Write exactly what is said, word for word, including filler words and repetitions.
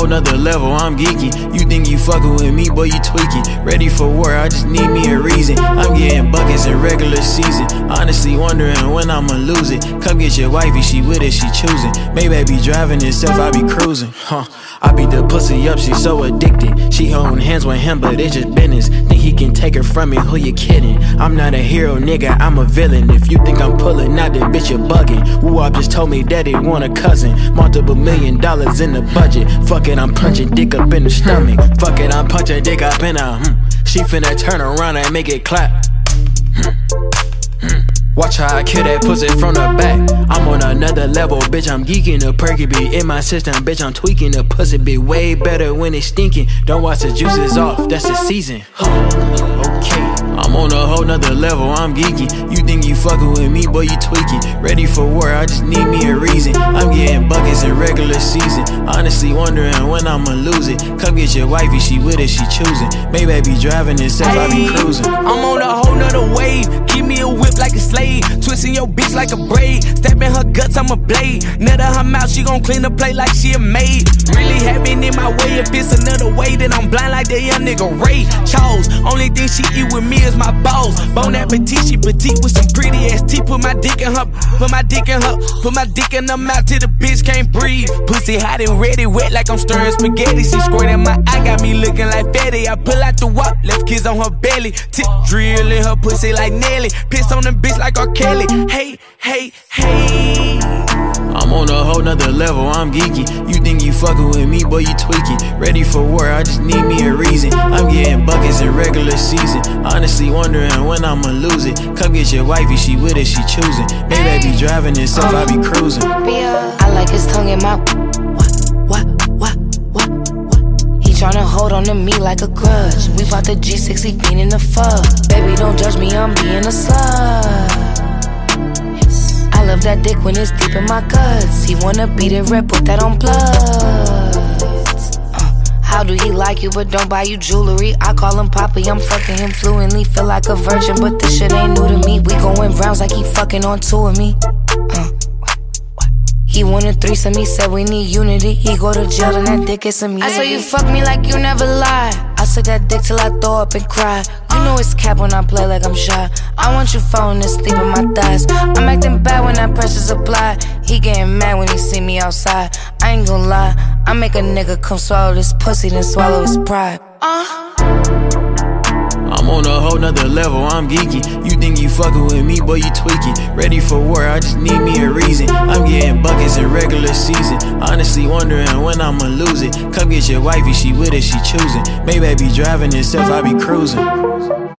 whole nother level, I'm geeky. You think you fucking with me, boy, you tweaking. Ready for war, I just need me a reason. I'm getting buckets in regular season. Honestly wondering when I'ma lose it. Come get your wifey, she with it, she choosing. Maybe I be driving itself, I be cruising. Huh, I beat the pussy up, she so addicted. She holding hands with him, but it's just business. Think he can take her from me, who you kidding? I'm not a hero, nigga, I'm a villain. If you think I'm pulling out, then bitch, you're bugging. Woo Up just told me that he want a cousin. Multiple million dollars in the budget. Fuck it, I'm punching dick up in the stomach. Fuck it, I'm punching dick up in a hmm. She finna turn around and make it clap. hmm. Hmm. Watch how I kill that pussy from the back. I'm on another level, bitch, I'm geeking. The perky be in my system, bitch, I'm tweaking. The pussy be way better when it's stinking. Don't watch the juices off, that's the season. Okay, I'm on a whole nother level, I'm geeky. You think you fucking with me, boy, you tweaking. Ready for war, I just need me a reason. I'm getting buckets in regular season. Honestly wondering when I'ma lose it. Come get your wifey, she with it, she choosing. Maybe I be driving itself, I be cruising. I'm on a whole nother wave. Give me a whip like a slave. Twisting your bitch like a braid. Stabbing her guts, I'm a blade. Nut of her mouth, she gon' clean the plate like she a maid. Really having in my way. If it's another way, then I'm blind like that young nigga Ray Charles. Only thing she eat with me is my balls. Bon appetit, she petite with some pretty ass teeth. Put my dick in her, put my dick in her, put my dick in her mouth till the bitch can't breathe. Pussy hot and ready, wet like I'm stirring spaghetti. She squirting my eye, got me looking like fatty. I pull out the wop, left kiss on her belly. Tip drill in her pussy like Nelly. Piss on the bitch like R. Kelly. Hey, hey, hey. I'm on a whole nother level, I'm geeky. You think you fucking with me, boy, you tweaking. Ready for war, I just need me a reason. I'm getting buckets in regular season. Honestly wondering when I'ma lose it. Come get your wifey, she with it, she choosing. Maybe I be driving itself, I be cruising. I like his tongue in my what, what, what, what, what. He tryna hold on to me like a grudge. We bought the G sixty feet in the fuck. Baby, don't judge me, I'm being a slut. I love that dick when it's deep in my guts. He wanna beat it red, put that on bloods. uh, How do he like you but don't buy you jewelry? I call him Poppy, I'm fucking him fluently. Feel like a virgin, but this shit ain't new to me. We going rounds like he fucking on two of me. uh, He wanted threesome, he said we need unity. He go to jail and that dick is some unity. I saw you fuck me like you never lied. I suck that dick till I throw up and cry. You know it's cap when I play like I'm shy. I want you falling asleep in my thighs. I'm acting bad when that pressure's applied. He getting mad when he see me outside. I ain't gon' lie, I make a nigga come swallow this pussy, then swallow his pride. uh. I'm on a whole nother level, I'm geeky. You think you fucking with me, boy, you tweaking. Ready for war, I just need me a reason. I'm getting buckets in regular season. Honestly wondering when I'ma lose it. Come get your wifey, she with it, she choosing. Maybe I be driving itself, I be cruising.